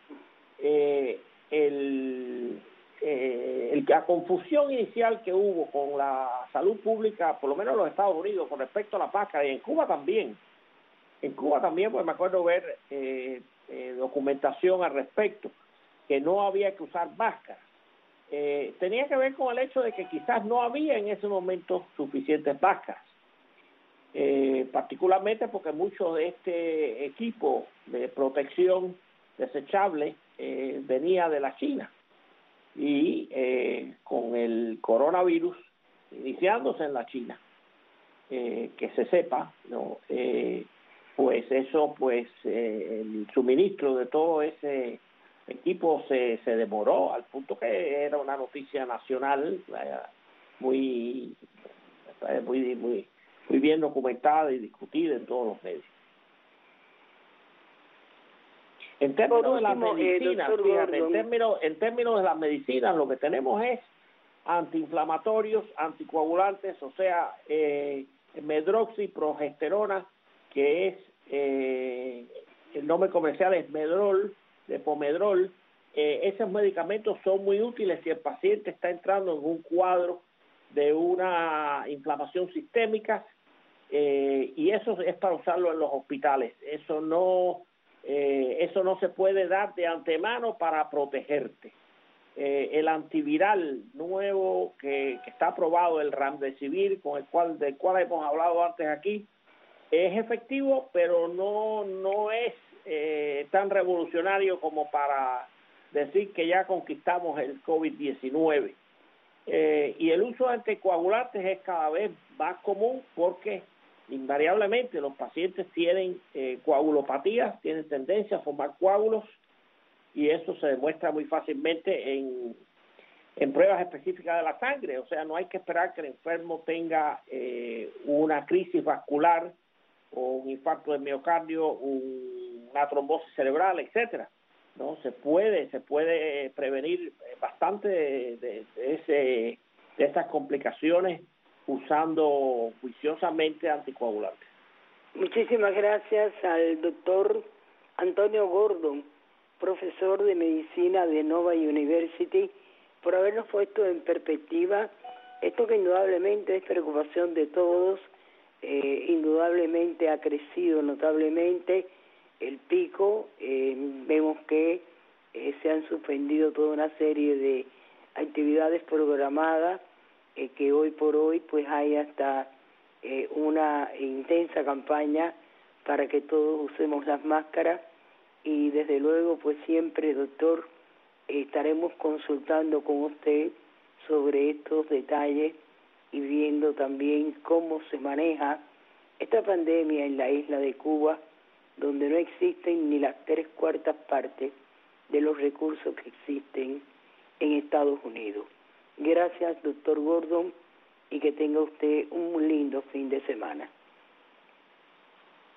la confusión inicial que hubo con la salud pública, por lo menos en los Estados Unidos, con respecto a la máscara, y en Cuba también, pues me acuerdo ver documentación al respecto, que no había que usar máscara. Tenía que ver con el hecho de que quizás no había en ese momento suficientes máscaras. Particularmente porque mucho de este equipo de protección desechable venía de la China y con el coronavirus iniciándose en la China, que se sepa, ¿no? Pues eso, el suministro de todo ese equipo se demoró al punto que era una noticia nacional muy bien documentada y discutida en todos los medios. En términos de las medicinas, fíjate, en términos de las medicinas, lo que tenemos es antiinflamatorios, anticoagulantes, o sea, medroxiprogesterona, que es el nombre comercial es Medrol, de Pomedrol. Esos medicamentos son muy útiles si el paciente está entrando en un cuadro de una inflamación sistémica, y eso es para usarlo en los hospitales. Eso no se puede dar de antemano para protegerte. El antiviral nuevo que está aprobado, el Remdesivir, del cual hemos hablado antes aquí, es efectivo, pero no es tan revolucionario como para decir que ya conquistamos el COVID-19. Y el uso de anticoagulantes es cada vez más común porque invariablemente los pacientes tienen coagulopatías, tienen tendencia a formar coágulos, y eso se demuestra muy fácilmente en pruebas específicas de la sangre. O sea, no hay que esperar que el enfermo tenga una crisis vascular o un infarto de miocardio, una trombosis cerebral, etcétera. No se puede prevenir bastante de esas complicaciones usando juiciosamente anticoagulantes. Muchísimas gracias al doctor Antonio Gordon, profesor de medicina de Nova University, por habernos puesto en perspectiva esto que indudablemente es preocupación de todos. Indudablemente ha crecido notablemente el pico. Vemos que se han suspendido toda una serie de actividades programadas, que hoy por hoy pues hay hasta una intensa campaña para que todos usemos las máscaras, y desde luego pues siempre, doctor, estaremos consultando con usted sobre estos detalles y viendo también cómo se maneja esta pandemia en la isla de Cuba, donde no existen ni las 3/4 partes de los recursos que existen en Estados Unidos. Gracias, doctor Gordon, y que tenga usted un lindo fin de semana.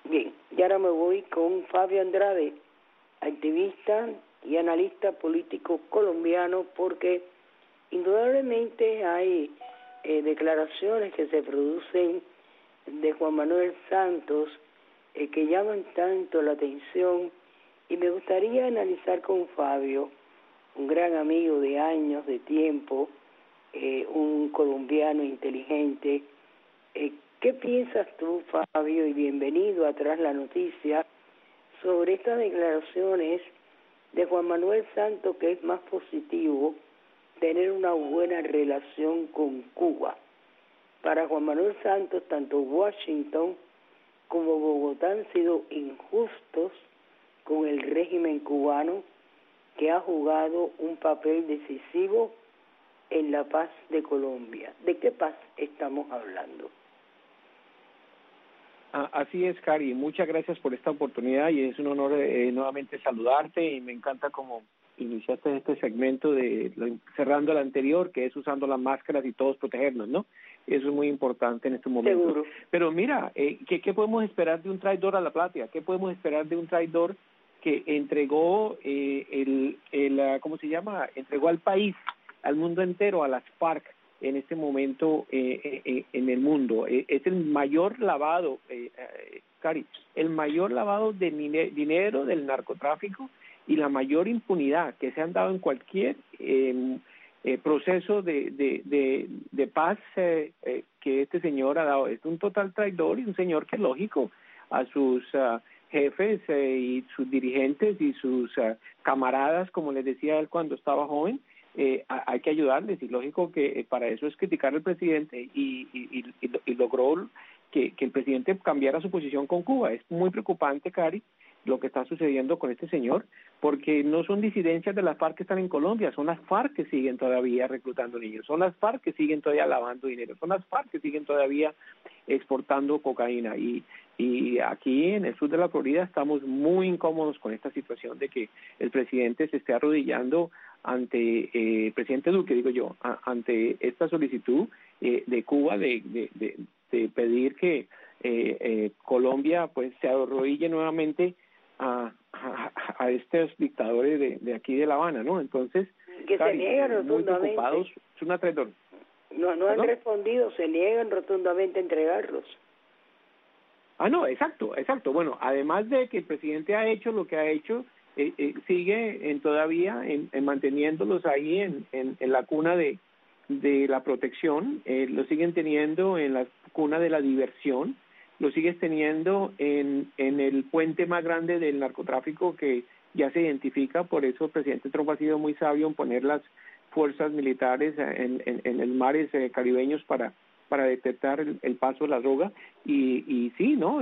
Bien, y ahora me voy con Fabio Andrade, activista y analista político colombiano, porque indudablemente hay declaraciones que se producen de Juan Manuel Santos que llaman tanto la atención, y me gustaría analizar con Fabio, un gran amigo de años, de tiempo, un colombiano inteligente. ¿Qué piensas tú, Fabio, y bienvenido a Tras la Noticia, sobre estas declaraciones de Juan Manuel Santos, que es más positivo tener una buena relación con Cuba? Para Juan Manuel Santos, tanto Washington como Bogotá han sido injustos con el régimen cubano, que ha jugado un papel decisivo en la paz de Colombia. ¿De qué paz estamos hablando? Así es, Cari. Muchas gracias por esta oportunidad y es un honor nuevamente saludarte, y me encanta como iniciaste este segmento cerrando el anterior, que es usando las máscaras y todos protegernos, ¿no? Eso es muy importante en este momento. Seguro. Pero mira, ¿qué podemos esperar de un traidor a la patria? ¿Qué podemos esperar de un traidor que entregó ¿cómo se llama? Entregó al país, al mundo entero, a las FARC en este momento en el mundo? Es el mayor lavado, Cari, el mayor lavado de dinero del narcotráfico y la mayor impunidad que se han dado en cualquier proceso de paz que este señor ha dado. Es un total traidor y un señor que, lógico, a sus jefes y sus dirigentes y sus camaradas, como les decía él cuando estaba joven, hay que ayudarles, y lógico que para eso es criticar al presidente, y logró que el presidente cambiara su posición con Cuba. Es muy preocupante, Cari, lo que está sucediendo con este señor, porque no son disidencias de las FARC que están en Colombia, son las FARC que siguen todavía reclutando niños, son las FARC que siguen todavía lavando dinero, son las FARC que siguen todavía exportando cocaína, y aquí en el sur de la Florida estamos muy incómodos con esta situación de que el presidente se esté arrodillando ante el presidente Duque, digo yo, ante esta solicitud de Cuba de pedir que Colombia pues se arrodille nuevamente a estos dictadores de aquí de La Habana, ¿no? Entonces, que se niegan rotundamente. Muy preocupados. Es una traidor. No han respondido, se niegan rotundamente a entregarlos. No, exacto. Bueno, además de que el presidente ha hecho lo que ha hecho, sigue todavía manteniéndolos ahí en la cuna de la protección, lo siguen teniendo en la cuna de la diversión, lo sigues teniendo en el puente más grande del narcotráfico que ya se identifica. Por eso el presidente Trump ha sido muy sabio en poner las fuerzas militares en los mares caribeños para detectar el paso de la droga, y sí, ¿no?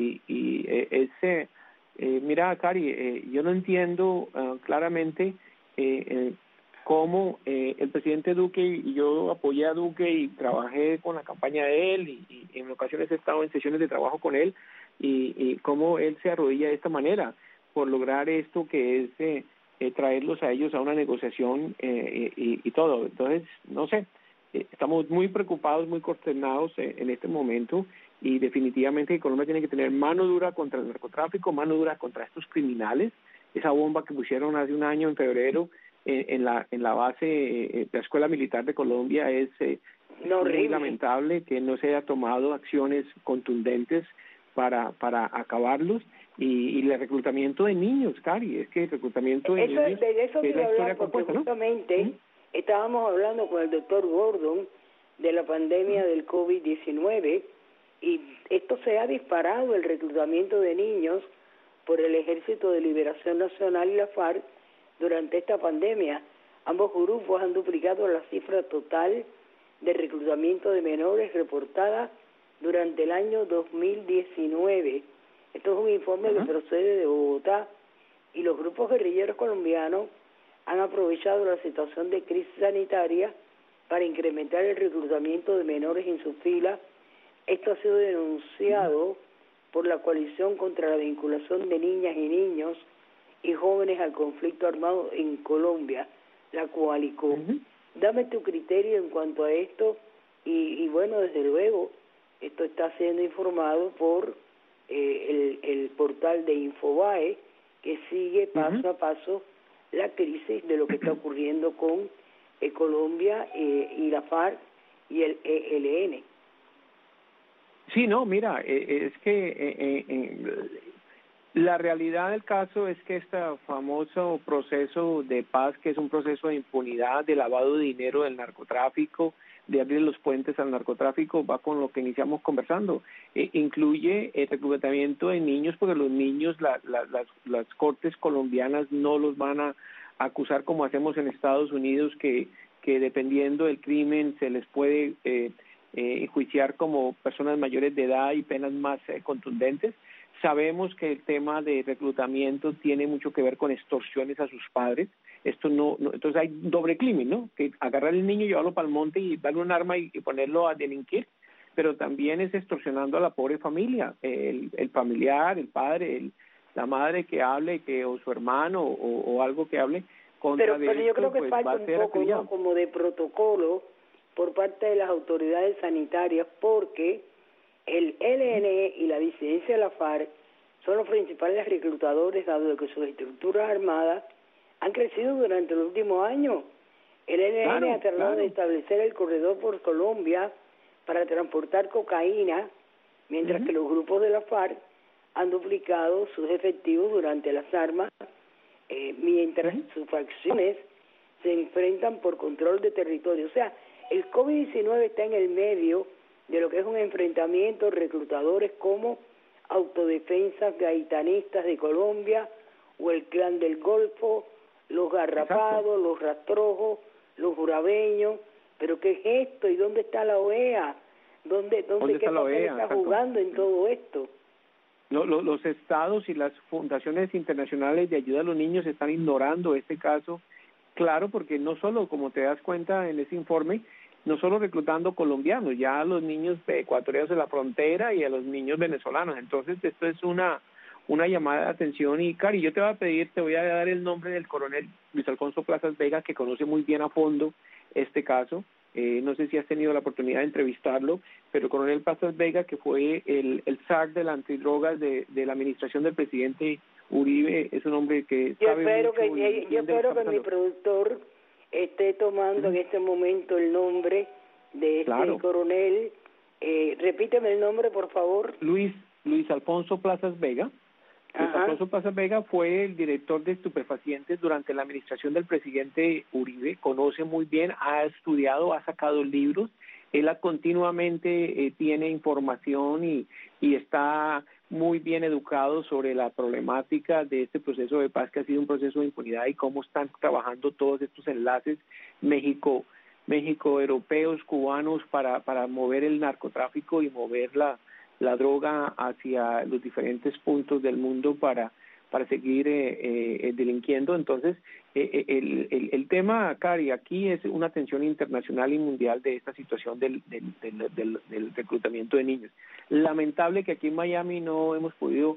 Mira, Cari, yo no entiendo claramente cómo el presidente Duque, y yo apoyé a Duque y trabajé con la campaña de él, y en ocasiones he estado en sesiones de trabajo con él, y cómo él se arrodilla de esta manera por lograr esto que es traerlos a ellos a una negociación y todo. Entonces, no sé, estamos muy preocupados, muy consternados en este momento, y definitivamente Colombia tiene que tener mano dura contra el narcotráfico, mano dura contra estos criminales. Esa bomba que pusieron hace un año, en febrero, en la base de la Escuela Militar de Colombia, es muy lamentable que no se haya tomado acciones contundentes para acabarlos, y el reclutamiento de niños, Cari, es que el reclutamiento de niños de eso es la historia porque compuesta, justamente ¿no? Estábamos hablando con el doctor Gordon de la pandemia del COVID-19, y esto se ha disparado, el reclutamiento de niños por el Ejército de Liberación Nacional y la FARC durante esta pandemia. Ambos grupos han duplicado la cifra total de reclutamiento de menores reportada durante el año 2019. Esto es un informe que procede de Bogotá, y los grupos guerrilleros colombianos han aprovechado la situación de crisis sanitaria para incrementar el reclutamiento de menores en sus filas. Esto ha sido denunciado por la Coalición contra la Vinculación de Niñas y Niños y Jóvenes al Conflicto Armado en Colombia, la Coalico. Dame tu criterio en cuanto a esto, y bueno, desde luego, esto está siendo informado por el portal de Infobae, que sigue paso a paso la crisis de lo que está ocurriendo con Colombia y la FARC y el ELN. Sí, no, mira, es que la realidad del caso es que este famoso proceso de paz, que es un proceso de impunidad, de lavado de dinero del narcotráfico, de abrir los puentes al narcotráfico, va con lo que iniciamos conversando. Incluye el reclutamiento de niños, porque los niños, las cortes colombianas no los van a acusar como hacemos en Estados Unidos, que dependiendo del crimen se les puede enjuiciar como personas mayores de edad y penas más contundentes. Sabemos que el tema de reclutamiento tiene mucho que ver con extorsiones a sus padres. Esto no, entonces hay doble crimen, ¿no? Que agarrar al niño, llevarlo para el monte y darle un arma y ponerlo a delinquir, pero también es extorsionando a la pobre familia, el familiar, el padre, la madre que hable, o su hermano o algo que hable contra de pero yo creo que pues, falta un poco, ¿no?, como de protocolo por parte de las autoridades sanitarias, porque el ELN y la disidencia de la FARC son los principales reclutadores, dado que sus estructuras armadas han crecido durante los últimos años. El ELN ha tratado de establecer el corredor por Colombia para transportar cocaína, mientras que los grupos de la FARC han duplicado sus efectivos durante las armas, mientras sus facciones se enfrentan por control de territorio. O sea, el COVID-19 está en el medio de lo que es un enfrentamiento, reclutadores como Autodefensas Gaitanistas de Colombia o el Clan del Golfo, los Garrapados, los Rastrojos, los Jurabeños. ¿Pero qué es esto? ¿Y dónde está la OEA? ¿Dónde qué papel está jugando en todo esto? Los estados y las fundaciones internacionales de ayuda a los niños están ignorando este caso, claro, porque no solo, como te das cuenta en ese informe, no solo reclutando colombianos, ya a los niños ecuatorianos de la frontera y a los niños venezolanos. Entonces esto es una llamada de atención. Y Cari, yo te voy a dar el nombre del coronel Luis Alfonso Plazas Vega, que conoce muy bien a fondo este caso. No sé si has tenido la oportunidad de entrevistarlo, pero el coronel Plazas Vega, que fue el SAC de la antidrogas de la administración del presidente Uribe, es un hombre que sabe mucho. Yo espero que mi productor esté tomando en este momento el nombre de este coronel. Repíteme el nombre, por favor. Luis Alfonso Plazas Vega. Luis Alfonso Plazas Vega fue el director de estupefacientes durante la administración del presidente Uribe, conoce muy bien, ha estudiado, ha sacado libros, él continuamente tiene información y está muy bien educado sobre la problemática de este proceso de paz, que ha sido un proceso de impunidad, y cómo están trabajando todos estos enlaces México, europeos, cubanos, para mover el narcotráfico y mover la droga hacia los diferentes puntos del mundo para seguir delinquiendo. Entonces, el tema, Cari, aquí es una atención internacional y mundial de esta situación del reclutamiento de niños. Lamentable que aquí en Miami no hemos podido,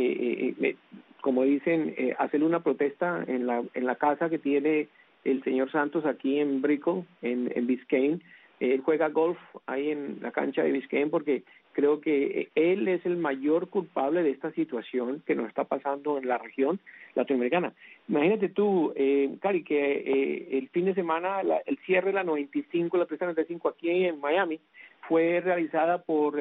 como dicen, hacer una protesta en la casa que tiene el señor Santos aquí en Brickell, en Biscayne. Él juega golf ahí en la cancha de Biscayne, porque creo que él es el mayor culpable de esta situación que nos está pasando en la región latinoamericana. Imagínate tú, Cari, que el fin de semana, el cierre de la 95, la presa 95 aquí en Miami, fue realizada por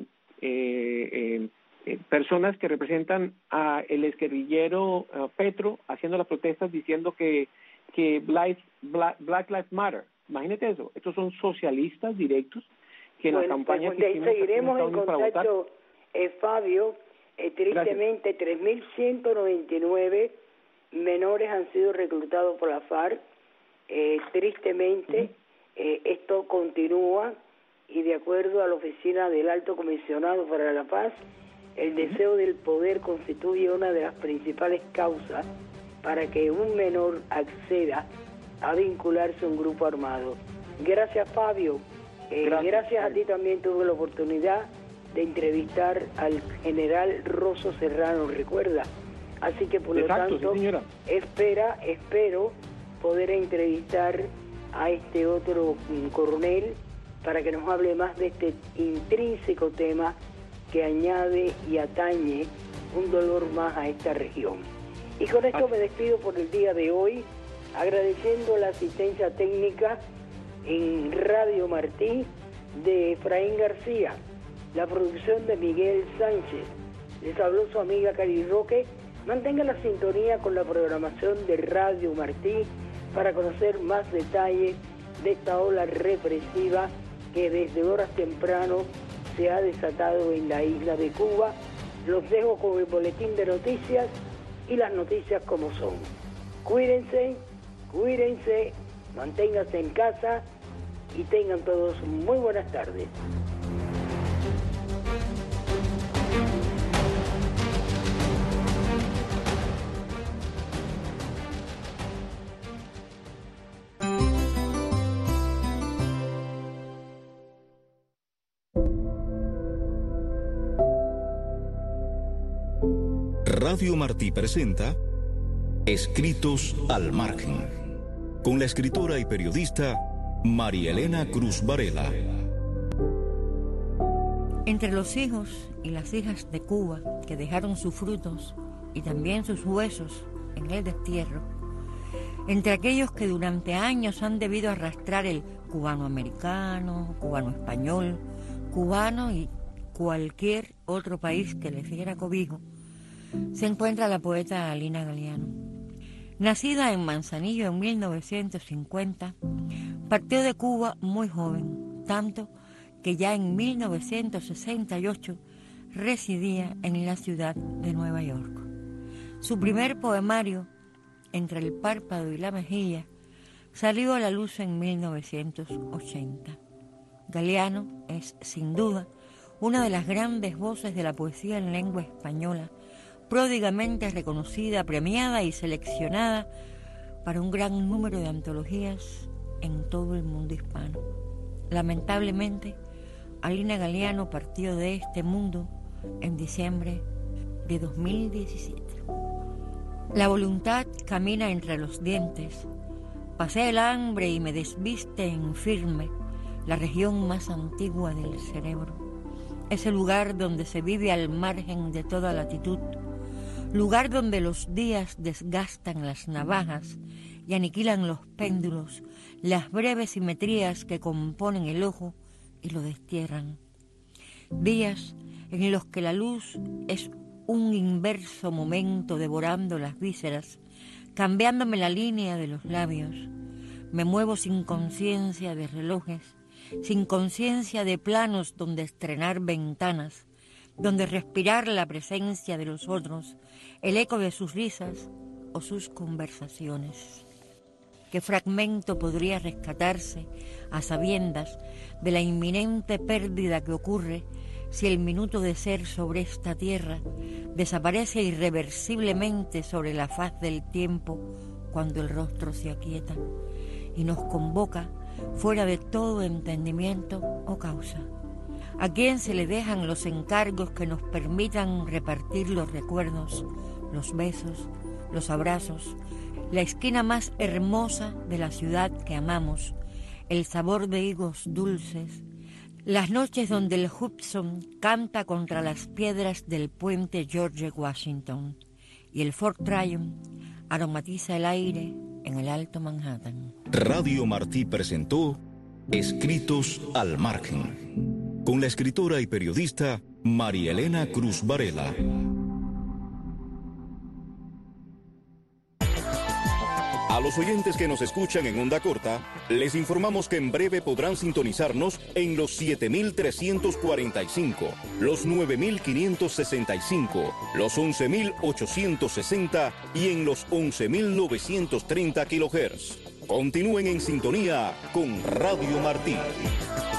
personas que representan a el exguerrillero Petro, haciendo las protestas diciendo que Black Lives Matter. Imagínate eso, estos son socialistas directos que en la campaña que hicimos seguiremos en contacto, Fabio. Tristemente, 3.199 menores han sido reclutados por la FARC. Tristemente, esto continúa, y de acuerdo a la oficina del Alto Comisionado para la Paz, el deseo del poder constituye una de las principales causas para que un menor acceda a vincularse a un grupo armado. Gracias, Fabio. Gracias a ti también tuve la oportunidad de entrevistar al general Rosso Serrano, recuerda. Así que por lo tanto, sí, espero poder entrevistar a este otro coronel para que nos hable más de este intrínseco tema que añade y atañe un dolor más a esta región. Y con esto me despido por el día de hoy, agradeciendo la asistencia técnica en Radio Martí de Efraín García, la producción de Miguel Sánchez. Les habló su amiga Cari Roque. Mantenga la sintonía con la programación de Radio Martí para conocer más detalles de esta ola represiva que desde horas temprano se ha desatado en la isla de Cuba. Los dejo con el boletín de noticias y las noticias como son. Cuídense, manténganse en casa y tengan todos muy buenas tardes. Radio Martí presenta Escritos al Margen, con la escritora y periodista María Elena Cruz Varela. Entre los hijos y las hijas de Cuba que dejaron sus frutos y también sus huesos en el destierro, entre aquellos que durante años han debido arrastrar el cubano-americano, cubano-español, cubano y cualquier otro país que les diera cobijo, se encuentra la poeta Alina Galiano. Nacida en Manzanillo en 1950, partió de Cuba muy joven, tanto que ya en 1968 residía en la ciudad de Nueva York. Su primer poemario, Entre el párpado y la mejilla, salió a la luz en 1980. Galiano es, sin duda, una de las grandes voces de la poesía en lengua española, pródigamente reconocida, premiada y seleccionada para un gran número de antologías en todo el mundo hispano. Lamentablemente, Alina Galiano partió de este mundo en diciembre de 2017. La voluntad camina entre los dientes, pasé el hambre y me desviste en firme, la región más antigua del cerebro, ese lugar donde se vive al margen de toda latitud, lugar donde los días desgastan las navajas y aniquilan los péndulos, las breves simetrías que componen el ojo y lo destierran. Días en los que la luz es un inverso momento devorando las vísceras, cambiándome la línea de los labios. Me muevo sin conciencia de relojes, sin conciencia de planos donde estrenar ventanas, donde respirar la presencia de los otros, el eco de sus risas o sus conversaciones. ¿Qué fragmento podría rescatarse a sabiendas de la inminente pérdida que ocurre si el minuto de ser sobre esta tierra desaparece irreversiblemente sobre la faz del tiempo cuando el rostro se aquieta y nos convoca fuera de todo entendimiento o causa? ¿A quién se le dejan los encargos que nos permitan repartir los recuerdos, los besos, los abrazos, la esquina más hermosa de la ciudad que amamos, el sabor de higos dulces, las noches donde el Hudson canta contra las piedras del puente George Washington y el Fort Tryon aromatiza el aire en el Alto Manhattan? Radio Martí presentó Escritos al Margen, con la escritora y periodista María Elena Cruz Varela. A los oyentes que nos escuchan en onda corta, les informamos que en breve podrán sintonizarnos en los 7.345, los 9.565, los 11.860 y en los 11.930 kHz. Continúen en sintonía con Radio Martí.